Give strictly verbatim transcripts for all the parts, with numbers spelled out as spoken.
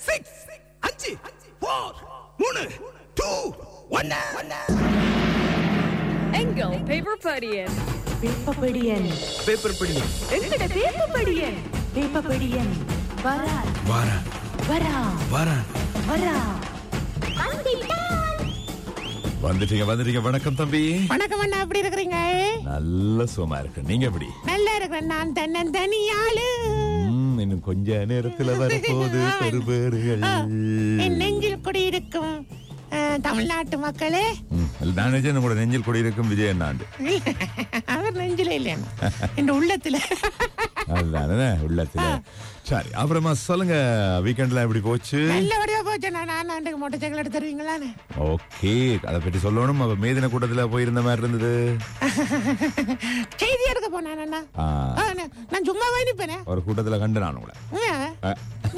Six அஞ்சு four மூணு two ஒன்னு. எங்கள் பேப்பர் படியன் பேப்பர் படியன் பேப்பர் படியன் எங்கட பேப்பர் படியன் பேப்பர் படியன் வரா வாரா வரா வாரா வரா வந்துட்டீங்க வந்துட்டீங்க. வணக்கம் தம்பி. வணக்கம் அண்ணா, எப்படி இருக்கிறீங்க? நல்ல சுகமா இருக்கு. நீங்க எப்படி? நல்லா இருக்கிறேன். நான் தன்னன் தனியாளு. ம், இன்னும் கொஞ்ச நேரத்துல வரப்போது பெருபேறுகள். என் நெஞ்சில் குடியிருக்கும் அஹ், தமிழ்நாட்டு மக்களே. ம், நான் நினைச்சேன் உங்களோட நெஞ்சில் கூட இருக்கும் விஜய் அண்ணாண்டு. அவர் நெஞ்சில இல்லையா, என் உள்ளத்துல. அதுதானே உள்ளத்துல. சரி, அப்புறமா சொல்லுங்க, வீக்கெண்ட்ல எப்படி போச்சு? நல்லபடியா போச்சு. நான் ஆண்டுக்கு மோட்டர் சைக்கிள் எடுத்து தருவீங்களான்னு. ஓகே, அதை பற்றி சொல்லணும். அப்ப மேதின கூட்டத்துல போயிருந்த மாதிரி இருந்தது. செய்தி எடுக்க போனேன் அண்ணா. ஆ, ஆ, நான் நான் சும்மா நிப்பேனே. ஒரு கூட்டத்துல கண்டு நான் உங்களை. உண்மையா?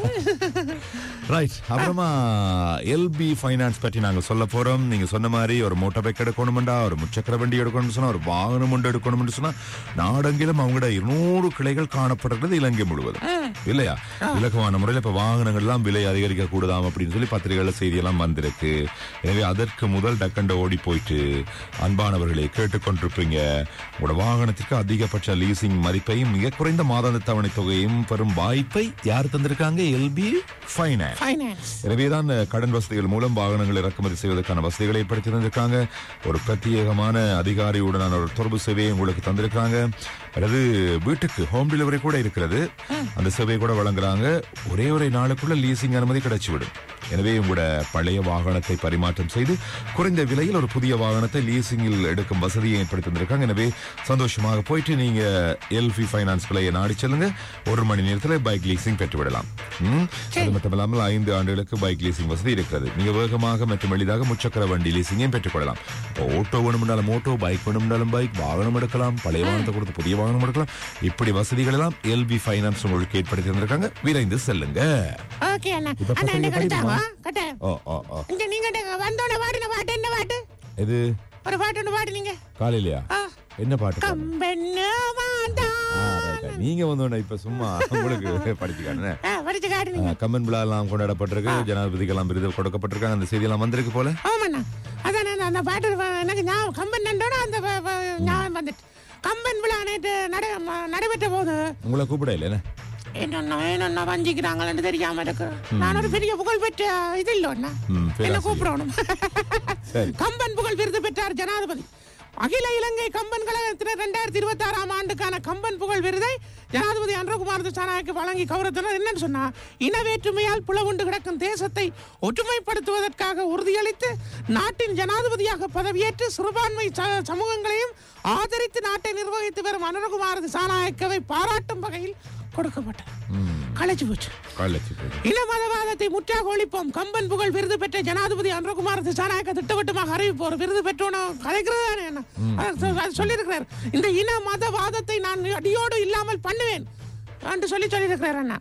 ரைட். அப்புறமா எல்பி ஃபைனான்ஸ் பற்றி நாங்க சொல்ல போறோம். நீங்க சொன்ன மாதிரி ஒரு மோட்டார் பைக் எடுக்கணும்டா, ஒரு முச்சக்கர வண்டி எடுக்கணும்னு சொன்னா, ஒரு வாகனம் ஒன்று எடுக்கணும்னு சொன்னா, நாடெங்கிலும் அவங்களோட இருநூறு கிளைகள் காணப்படுறது இலங்கை முழுவதும் இல்லையா? இலக்கமான முறையில் இப்ப வாகனங்கள் எல்லாம் விலை அதிகரிக்க கூடாதாம் அப்படின்னு சொல்லி பத்திரிகைகள செய்தி எல்லாம் வந்திருக்கு. எனவே அதற்கு முதல் டக்கண்ட ஓடி போயிட்டு அன்பானவர்களை கேட்டுக்கொண்டிருப்பீங்க. உங்களோட வாகனத்திற்கு அதிகபட்ச லீசிங் மதிப்பையும் மிக குறைந்த மாதாந்த தவணை தொகையும் பெறும் வாய்ப்பை யார் தந்திருக்காங்க? LP finance. ஃபைனான்ஸ். எனவேதான் கடன் வசதிகள் மூலம் வாகனங்களை இறக்குமதி செய்வதற்கான வசதிகளை ஏற்படுத்தி தந்திருக்காங்க. ஒரு பிரத்யேகமான அதிகாரியுடனான ஒரு தொடர்பு சேவையை உங்களுக்கு தந்திருக்காங்க. அல்லது வீட்டுக்கு ஹோம் டெலிவரி கூட இருக்கிறது. அந்த சேவையை கூட வழங்குறாங்க. ஒரே ஒரே நாளுக்குள்ள லீசிங் அனுமதி கிடைச்சிவிடும். எனவே உங்களோட பழைய வாகனத்தை பரிமாற்றம் செய்து குறைந்த விலையில் ஒரு புதிய வாகனத்தை லீசிங்கில் எடுக்கும் வசதியை ஏற்படுத்தி தந்திருக்காங்க. எனவே சந்தோஷமாக போயிட்டு நீங்க எல்பி ஃபைனான்ஸ் பிள்ளையை நாடி செல்லுங்க. ஒரு மணி நேரத்தில் பைக் லீசிங் பெற்றுவிடலாம். ம், அது மட்டும் இல்லாமல் ஐந்து ஆண்டுகளுக்கு பைக் லீசிங் வசதி இருக்கிறது. நீங்க வேகமாக மற்றும் எளிதாக முச்சக்கர வண்டி லீசிங்கையும் பெற்றுக்கொள்ளலாம். ஓட்டோ வேணும்னாலும் ஓட்டோ, பைக் வேணும்னாலும் பைக், வாகனம் எடுக்கலாம், பழைய வாகனத்தை கொடுத்து புதிய வாகனம் எடுக்கலாம். இப்படி வசதிகள் எல்லாம் எல்பி ஃபைனான்ஸ் உங்களுக்கு ஏற்படுத்தி தந்திருக்காங்க. விரைந்து செல்லுங்க. ஓகே அண்ணா. இப்ப அண்ணா பசங்க என்ன படிக்குமா? கட்டாங்க? கட்ட. ஓ ஓ ஓ இங்க நீங்க வந்தோட பாடின பாட்டு என்ன பாட்டு? இது ஒரு பாட்டு ஒன்று பாடுனீங்க. காலையிலயா? ஆ. என்ன பாட்டு? கம்பென்னு வாண்டா. ஆ, right, right. நீங்க வந்தோட இப்ப சும்மா உங்களுக்கு படிச்சுக்கானே. ஆ, படிச்சு காட்டுனீங்க. கம்மன் விழா எல்லாம் கொண்டாடப்பட்டிருக்கு. ஜனாதிபதிக்கு எல்லாம் விருது கொடுக்கப்பட்டிருக்காங்க. அந்த செய்தி எல்லாம் வந்திருக்கு போல. ஆமாண்ணா. அதான் நான் அந்த பாட்டு வ- எனக்கு ஞாபகம், கம்பன் நண்டோட அந்த வ- வ- ஞாபகம் வந்துட்டு. கம்பன் விழா நேற்று நட ம- நடைபெற்ற போது உங்களை கூப்பிட இல்ல? என்னன்னா என்னன்னா வஞ்சிக்கிறாங்கன்னு தெரியாம இருக்கு. நான் ஒரு பெரிய புகழ் பெற்ற இது இல்லைன்னா ம், என்ன பேராசிரியர். கூப்பிடணும். சரி. கம்பன் புகழ் விருது பெற்றார் ஜனாதிபதி. அகில இலங்கை கம்பன் கழகத்தினர் இரண்டாயிரத்தி இருபத்தி ஆறாம் ஆண்டுக்கான கம்பன் புகழ் விருதை ஜனாதிபதி அன்றகுமார் திசாநாயக்கு வழங்கி கௌரவத்தினர் என்னன்னு சொன்னா, இனவேற்றுமையால் புலவுண்டு கிடக்கும் தேசத்தை ஒற்றுமைப்படுத்துவதற்காக உறுதியளித்து நாட்டின் ஜனாதிபதியாக பதவியேற்று சிறுபான்மை ச- சமூகங்களையும் ஆதரித்து நாட்டை நிர்வகித்து வரும் அனுரகுமார் திசாநாயக்கவை பாராட்டும் வகையில் கொடுக்கப்பட்டது. களைச்சு போச்சு. காலேஜ் போய். இன மதவாதத்தை முற்றாக ஒழிப்போம். கம்பன் புகழ் விருது பெற்ற ஜனாதிபதி அன்றகுமார் திசாநாயக்க திட்டவட்டமாக அறிவிப்போர். விருது பெற்றோன கலைக்கிறது தானே என்ன? அது சொல்லியிருக்கிறார். இந்த இன மதவாதத்தை நான் அடியோடு இல்லாமல் பண்ணுவேன் என்று சொல்லி சொல்லியிருக்கிறார் அண்ணா.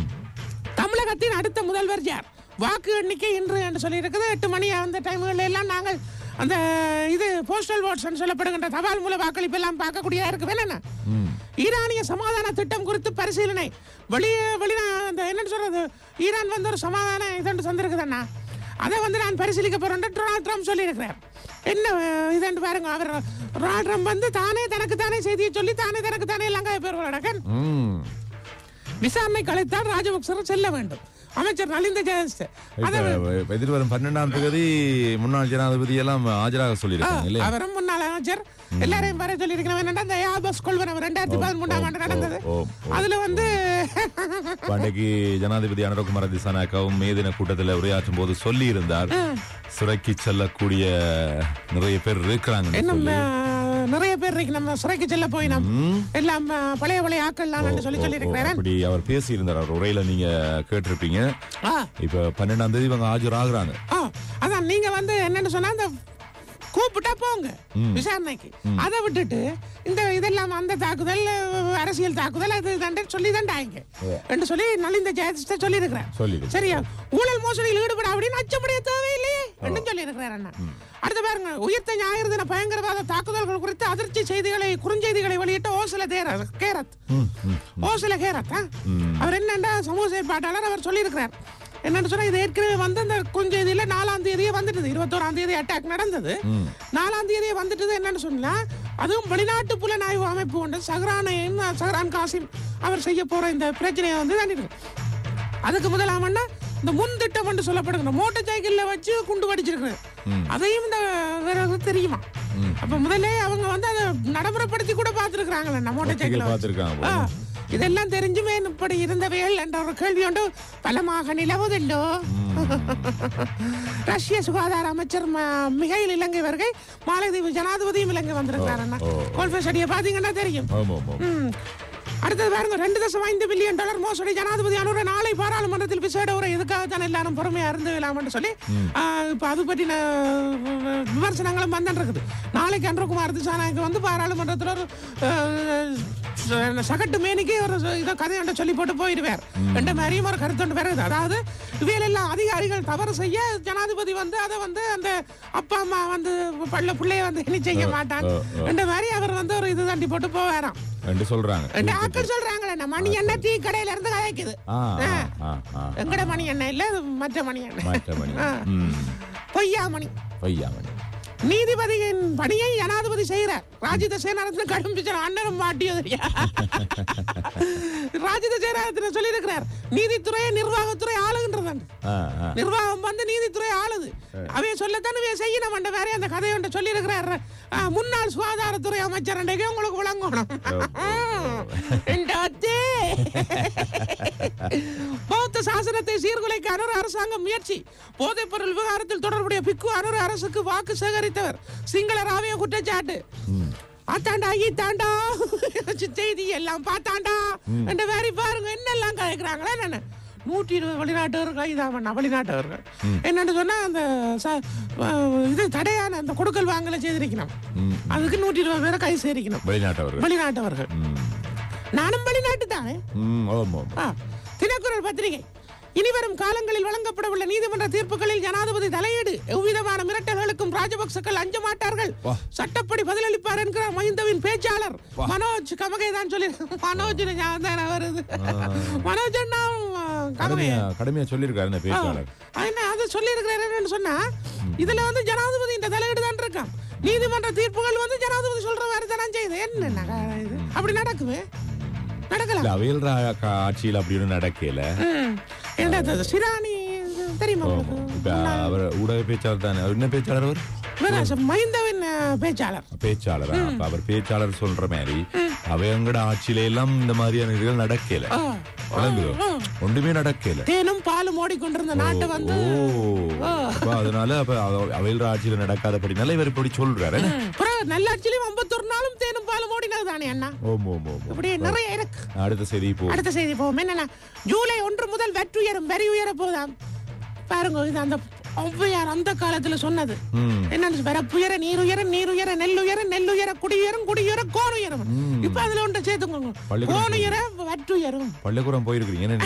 தமிழகத்தின் அடுத்த முதல்வர் யார்? வாக்கு எண்ணிக்கை இன்று என்று சொல்லி இருக்குது. எட்டு மணி அந்த டைம்கள் எல்லாம் நாங்கள் அந்த இது போஸ்டல் ஓட்ஸ் சொல்லப்படுகின்ற தபால் மூல வாக்களிப்பு எல்லாம் பார்க்கக்கூடியதா இருக்கு. வேணா ஈரானிய சமாதான திட்டம் குறித்து பரிசீலனை. வெளியே வெளிநா அந்த என்னன்னு சொல்றது, ஈரான் வந்து ஒரு சமாதான இதன்று தந்திருக்குதுண்ணா. அதை வந்து நான் பரிசீலிக்க போறேன் டொனால்ட் ட்ரம்ப் சொல்லி இருக்கிறார். என்ன இதன்று பாருங்க, அவர் டொனால்ட் ட்ரம்ப் வந்து தானே தனக்கு தானே செய்தியை சொல்லி தானே தனக்கு தானே லங்காய பேர் விசாரணை கலைத்தால் ராஜபக்சர் செல்ல வேண்டும். அமைச்சர் நலிந்த ஜெயஸ்ட எதிர்வரும் பன்னெண்டாம் தேதி முன்னாள் ஜனாதிபதி எல்லாம் ஆஜராக சொல்லியிருக்காங்க இல்லையா? அவரும் முன்னாள் அமைச்சர் எல்லாரையும் வர சொல்லியிருக்கிறேன். அந்த யாபஸ் கொள்வனவு ரெண்டாயிரத்தி பதிமூன்றாம் ஆண்டு நடந்தது. அதுல வந்து அன்றைக்கு ஜனாதிபதி அனுரகுமார திசாநாயக்கவும் மே தின கூட்டத்தில் உரையாற்றும் போது சொல்லி இருந்தார், சிறைக்கு செல்லக்கூடிய நிறைய பேர் இருக்கிறாங்க. இன்னும் நிறைய பேர் இருக்கு நம்ம சிறைக்கு செல்ல போய் நம் எல்லாம் பழைய பழைய ஆக்கள்லாம் சொல்லி சொல்லி இருக்கிறேன். அப்படி அவர் பேசி இருந்தார். அவர் உரையில நீங்க கேட்டிருப்பீங்க. இப்ப பன்னெண்டாம் தேதி இவங்க ஆஜராகிறாங்க. அதான் நீங்க வந்து என்னன்னு சொன்னா, அந்த கூப்பிட்டா போங்க விசாரணைக்கு. அதை விட்டுட்டு இந்த இதெல்லாம் அந்த தாக்குதல் அரசியல் தாக்குதல் அது தண்டை சொல்லி தண்டாங்க என்று சொல்லி நலிந்த ஜெயதிஷ்ட சொல்லி இருக்கிறார். சரியா? ஊழல் மோசடியில் ஈடுபட அப்படின்னு அச்சப்படைய தேவையில்லையே என்று சொல்லி இருக்கிறார் அண்ணா. அடுத்த பாருங்க, உயிர்த்த ஞாயிறு தின பயங்கரவாத தாக்குதல்கள் குறித்து அதிர்ச்சி செய்திகளை குறுஞ்செய்திகளை வெளியிட்ட ஓசில கேரத் ஓசில கேரத் அவர் என்னண்டா சமூக செயற்பாட்டாளர். அவர் சொல்லி இருக்கிறார், என்னன்னு சொன்னா இது ஏற்கனவே வந்து அந்த கொஞ்சம் இதுல நாலாம் தேதியே வந்துட்டது, இருபத்தோராம் தேதி அட்டாக் நடந்தது, நாலாம் தேதியே வந்துட்டது. என்னன்னு சொன்னா அதுவும் வெளிநாட்டு புலனாய்வு அமைப்பு கொண்டு சஹ்ரானையும் சஹ்ரான் காசிம் அவர் செய்ய போற இந்த பிரச்சனையை வந்து தண்டிருக்கு. அதுக்கு முதலாமன்னா இந்த முன் திட்டம் என்று சொல்லப்படுகிற மோட்டார் சைக்கிள்ல வச்சு குண்டு வெடிச்சிருக்கிறேன், அதையும் இந்த வேற தெரியுமா? அப்ப முதல்ல அவங்க வந்து அதை நடைமுறைப்படுத்தி கூட பார்த்திருக்கிறாங்களே மோட்டார் சைக்கிள். இதெல்லாம் தெரிஞ்சுமே இப்படி இருந்தவைகள் என்ற ஒரு கேள்வி ஒன்று பலமாக நிலவுதல்லோ. ரஷ்ய சுகாதார அமைச்சர் மிகையில் இலங்கை வருகை, மாலத்தீவு ஜனாதிபதியும் இலங்கை வந்திருக்கிறார். கோல்ஃபேஸ் அடியை பாத்தீங்கன்னா தெரியும். அடுத்தது பாருங்க, ரெண்டு தசம் ஐந்து பில்லியன் டாலர் மோசடி ஜனாதிபதி அனுர நாளை பாராளுமன்றத்தில் விசேட உரை. இதுக்காகத்தான் எல்லாரும் பொறுமையா இருந்து விடலாம்னு சொல்லி இப்ப அது பற்றின விமர்சனங்களும் வந்துட்டு இருக்குது. நாளைக்கு அனுரகுமார் திசாநாயக்கு வந்து பாராளுமன்றத்தில் ஒரு சகட்டு மேனிக்கு ஒரு இதை கதையொன்றை சொல்லி போட்டு போயிடுவார் என்ற மாதிரியும் ஒரு கருத்து வருது. அதாவது இவையெல்லாம் அதிகாரிகள் தவறு செய்ய ஜனாதிபதி வந்து அதை வந்து அந்த அப்பா அம்மா வந்து பள்ள பிள்ளைய வந்து இனி செய்ய மாட்டாங்க என்ற மாதிரி அவர் வந்து ஒரு இது தண்டி போட்டு போவாராம் சொல்றாங்க. ஆக்கள் சொல்றாங்களே மணி எண்ணெய் டீ கடையில இருந்து கதைக்குது. எங்கட மணி எண்ணெய் இல்ல, மற்ற மணி எண்ணெய், பொய்யா மணி. நீதிபதியின் பணியை ஜனாதிபதி செய்யறார். ராஜித சேனாரத்ன கடும் பிச்சை அண்ணனும் மாட்டியது. ராஜித சேனாரத்ன சொல்லி இருக்கிறார், நீதித்துறையை நிர்வாகத்துறை ஆளுகின்றது, நிர்வாகம் வந்து நீதித்துறை ஆளுது, அவைய சொல்லத்தான் இவைய செய்யணும் என்ற வேற அந்த கதையை ஒன்று சொல்லி இருக்கிறார் முன்னாள் சுகாதாரத்துறை அமைச்சர். அன்றைக்கு உங்களுக்கு விளங்கணும். பௌத்த சாசனத்தை சீர்குலைக்க அனுர அரசாங்கம் முயற்சி. போதைப் பொருள் விவகாரத்தில் தொடர்புடைய பிக்கு அனுர அரசுக்கு வாக்கு சேகரித்தவர் சிங்கள ராவிய குற்றச்சாட்டு. ஆத்தாண்டா ஈத்தாண்டா செய்தி எல்லாம் பார்த்தாண்டா என்ற வேற பாருங்க என்னெல்லாம் கலைக்கிறாங்களா. என்ன நூற்றி இருபது வெளிநாட்டவர்கள் கைதான வெளிநாட்டவர்கள் என்னன்னு சொன்னா அந்த இது தடையான அந்த கொடுக்கல் வாங்கல செய்திருக்கணும். அதுக்கு நூற்றி இருபது பேரை கை சேரிக்கணும் வெளிநாட்டவர்கள். வெளிநாட்டவர்கள் நானும் வெளிநாட்டு தானே. தினக்குரல் பத்திரிகை, இனிவரும் காலங்களில் வழங்கப்படவுள்ள நீதிமன்ற தீர்ப்புகளில் ஜனாதிபதி தலையீடு, எவ்விதமான மிரட்டல்களுக்கும் ராஜபக்சக்கள் அஞ்ச மாட்டார்கள், சட்டப்படி பதிலளிப்பார் என்கிறார் மஹிந்தவின் பேச்சாளர் மனோஜ் கமகே தான் சொல்லி. மனோஜ் வருது, மனோஜ் கடுமையா சொல்லியிருக்காரு பேச்சாளர். அது சொல்லி இருக்கிறாரு சொன்னா இதுல வந்து ஜனாதிபதி இந்த தலையீடு தான் இருக்கான். நீதிமன்ற தீர்ப்புகள் வந்து ஜனாதிபதி சொல்ற மாதிரி தானே செய்யுது. என்ன அப்படி நடக்குது? நடக்கலாம். அவையில் ஆட்சியில் அப்படி ஒன்றும் நடக்கல. சிராணி தெரியுமா? அவர் ஊடக பேச்சாளர் தானே. அவர் என்ன பேச்சாளர்? அவர் மஹிந்தவின் பேச்சாளர். பேச்சாளர் அவர் பேச்சாளர் சொல்ற மாதிரி அவையங்கட ஆட்சியில எல்லாம் இந்த மாதிரியான இதுகள் நடக்கல. ஒன்றுமே நடக்கல. தேனும் பாலும் ஓடிக்கொண்டிருந்த நாட்டை வந்து அதனால அவையில் ஆட்சியில நடக்காதபடினால இவர் இப்படி சொல்றாரு. நல்லாட்சியிலும் ஐம்பத்தொரு நாளும் தேனும் பாலும் ஓடினது தானே அண்ணா. இப்படி நிறைய இருக்கு. அடுத்த செய்தி போ அடுத்த செய்தி போவோம். என்னன்னா ஜூலை ஒன்று முதல் வெற்றி உயரும் வரி உயர போதாம். பாருங்க, இது அந்த ஔவையார் அந்த காலத்துல சொன்னது. என்னன்னு வரப்புயர நீர் உயர நீர் உயர நெல் உயர நெல் உயர குடியுயரும் குடியுயர கோன் உயரும். இப்ப அதுல ஒன்று சேர்த்துக்கோங்க, கோன் உயர வற்று உயரும். பள்ளிக்கூடம் போயிருக்கீங்க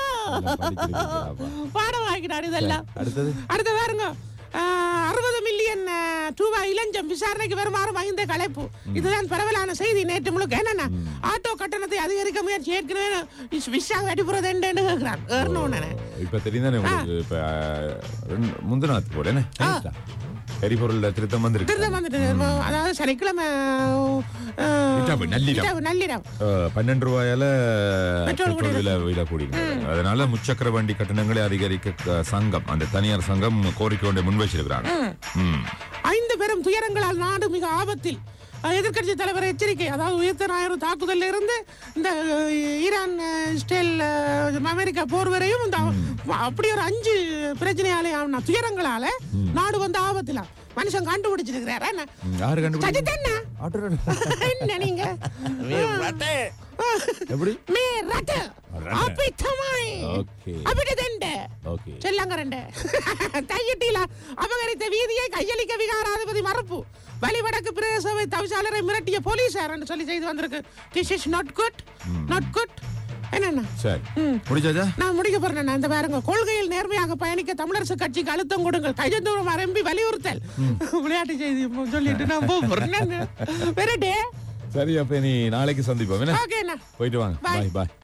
பாடம் வாங்கிட்டாரு இதெல்லாம். அடுத்த பாருங்க, அறுபது மில்லியன் ரூபாய் இளஞ்சம் விசாரணைக்கு வருமாறு மஹிந்த கலைப்பு. இதுதான் பரவலான செய்தி நேற்று முழுக்க. என்னன்னா ஆட்டோ கட்டணத்தை அதிகரிக்க முயற்சி ஏற்கனவே விஷா வெடிப்புறது கேட்கிறான். இப்ப தெரியுதானே முந்தினாத்து போல எரிபொருள் திருத்தம் வந்து திருத்தம் வந்துட்டு. அதாவது சனிக்கிழமை நள்ளிரவு பன்னெண்டு ரூபாயால விலை கூடி. அதனால முச்சக்கர வண்டி கட்டணங்களை அதிகரிக்க சங்கம், அந்த தனியார் சங்கம் கோரிக்கை ஒன்றை முன்வைச்சிருக்கிறாங்க. ஐந்து பெரும் துயரங்களால் நாடு மிக ஆபத்தில். எதிர்கட்சி தலைவர் எச்சரிக்கை. அதாவது உயிர்த்த ஞாயிறு தாக்குதலில் இருந்து இந்த ஈரான் இஸ்ரேல் அமெரிக்கா போர் வரையும் இந்த அப்படி ஒரு அஞ்சு பிரச்சனையாலே துயரங்களால நாடு வந்து ஆபத்துல மனுஷன் கண்டுபிடிச்சிருக்கிறாரு. என்ன நீங்க அபகரித்த வீதியை கையளிக்க விகாராதிபதி மறுப்பு. வலிவடக்கு பிரதேச தவிசாளரை மிரட்டிய போலீசார் என்று சொல்லி செய்து வந்திருக்கு. This is not good, not good. என்னன்னா நான் முடிக்க போறேன். இந்த பாருங்க, கொள்கையில் நேர்மையாக பயணிக்க தமிழரசு கட்சிக்கு அழுத்தம் கொடுங்கள், கையெழுத்து எம்பி வலியுறுத்தல். விளையாட்டு செய்தி சொல்லிட்டு நான் போறேன். சரி, அப்ப நீ நாளைக்கு சந்திப்போம். போயிட்டு வாங்க. பாய் பாய்.